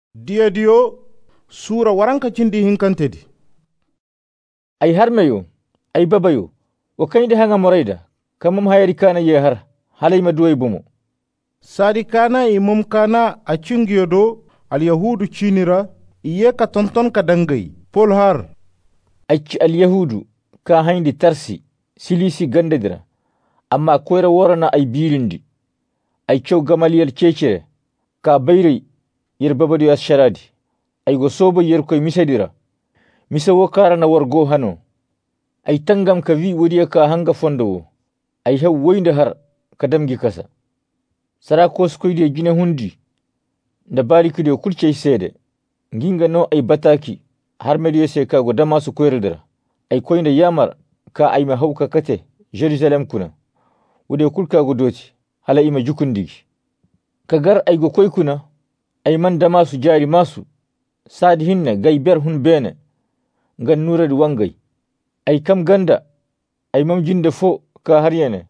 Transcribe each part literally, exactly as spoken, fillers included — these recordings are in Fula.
Diya diyo sura waranka cindi hinkantedi. Ay harmeyo, ay babayo, o kayndi hanga morayda, kamam hayari kana ye har, halay maduway bumo. Sadi kana imum kana a cingiyo do al yahudu cinira, iye ka tonton ka dangay, pol har. Ay ci al yahudu ka hayndi tarsi, silisi gandadira, amma koyra worana ay birindi. Ay cow gamaliyal cecere, ka bayray yer babadu asharadi. Ay go sobo yer koy misadira. Misa wo karana wargo hano. Ay tangam ka vi wodiya ka hanga fondo wo. Ay haw woynde har kadamgi kasa. Sara koskoyde jine hundi. Nda balikide kulcey sede. Nginga no ay bataki har mediyo se ka go damasu koyredira. Ay koynde yamar ka ay ma hawka kate Jerusalem kuna. Wode kulka go doti hala ima jukundigi. Kagar ay go koy kuna ay man damasu jari masu. Sadi hinne gay ber hun bene. Ngan nuradi wangay. Ay kam ganda ay mam jinde fo ka har yene.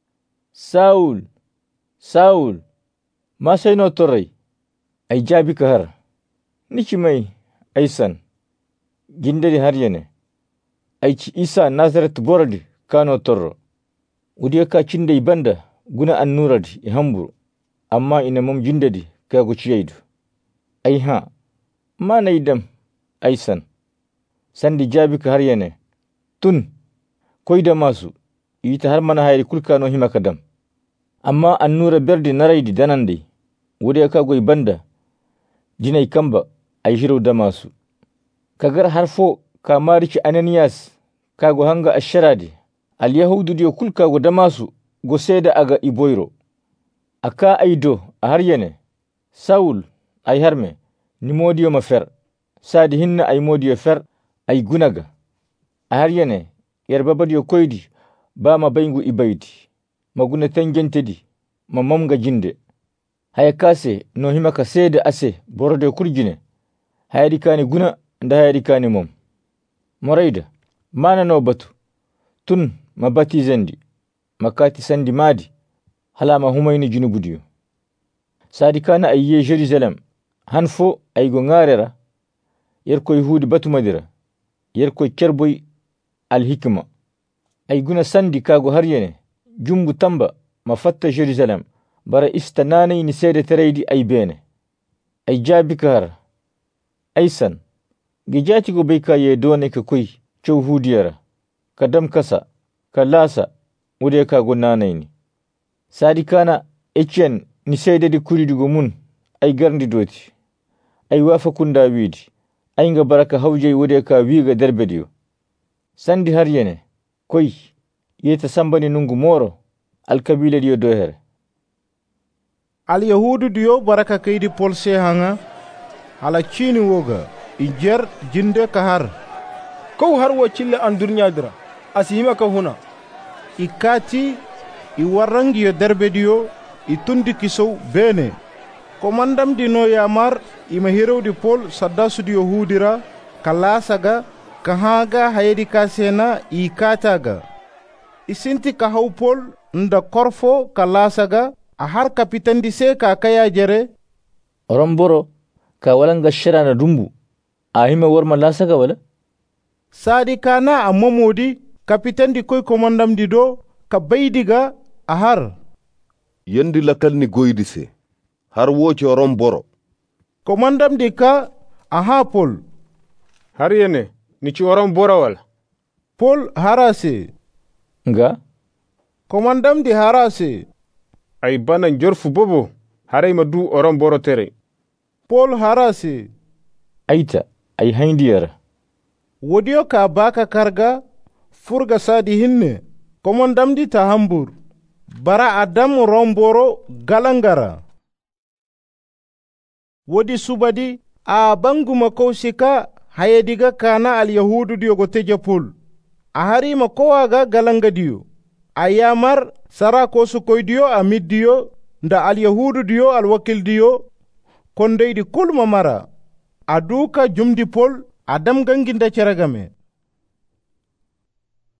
Saul, Saul, masay no toray. Ay jabi ka har. Niki may ay san. Jinde di har yene. Ay ci Isa Nazaret boradi kano torro. Udiya ka cinde ibanda guna an nuradi i hamburu. Amma ina mam jinde di ka go ciyaydu. Ay ha. Mana idam ay san. Sandi jabi ka har yene. Tun koyda masu ita har mana hayri kulkano himaka dam. Amma annura berdi naraydi danande. Wode ka goy banda. Jinay kamba ay hiro damasu. Kagar har fo ka marici Ananias ka go hanga asharadi. Al yahudu diyo kulka go damasu go seda aga iboyro. Aka aydo a har yene. Saul ay harme ni modiyo ma fer. Sadi hinna ay modiyo fer ay gunaga. A har yene yer babadiyo koydi ba ma bayngu ibaydi. Maguna tangentedi ma mamga jinde. Haya kase no himaka sede ase borode kurjine. Hayadi kani guna nda hayadi kani mom. Morayda mana no batu. Tun ma batizendi. Makati sandi madi. Hala ma humayni junubudiyo. Sadi kana ayye Jerusalem. Hanfo ay go ngarera. Yer koy hudi batu madira. Yer koy kerboy al hikma. Ay guna sandi kago har yene. Jumbu tamba ma fatta Jerusalem. Bara istanane ni sede tereydi ay bene. Ay jabi ka har. Ay san. Gijati go beka ye done ka koy chow hudiyara. Kadam kasa. Ka lasa. Ude kago nanayni. Sadi kana Etienne ni sede di kuridigo mun. Ay garndi doti. Ay wafa kunda widi. Ay nga baraka hawjay wode ka wiga derbediyo. Sandi har yene. Koy. Yeta sambani nungu moro. Al kabila diyo dohere. Al yahudu diyo baraka kaydi polse hanga. Hala chini woga. Ijer jinde ka har. Kow har wo chille an durnya dira. Asihima ka huna. Ikati i warangiyo derbediyo. I tundi kisow bene. Komandam dino yamar ima hirewdi pol saddasu diyo hudira. Kalasaga. Kahaga hayedi kasena i kataga. Isinti kahaw pol nda korfo kalasaga. A har kapitan di se ka kaya jere. Oromboro ka walanga shirana dumbu. Ahima warma lasaga wala? Sadi kana a momodi kapitan di koy komandam di do ka baydiga a har. Yendi lakal ni goydi se. Har woci Oromboro. Komandam di ka a ha pol. Har yene ni ci Oromboro wala? Pol harase. Nga? Komandam di harase. Ay bana njorfu bobo haray ma du Oromboro tere. Pol harase. Aita ay haindiyara. Wodiyo ka baka karga furga sadi hinne. Komandam di ta hambur. Bara Adam Romboro galangara. Wodi subadi a bangu makosika hayediga kana al yahudu diyo goteja pol. A hari makowaga galanga diyo. Ayamar sara kosu koy diyo amid diyo nda al yahudu diyo al wakil diyo kondeydi kulma mara. Aduka jumdi pol adam ganginda ceragame.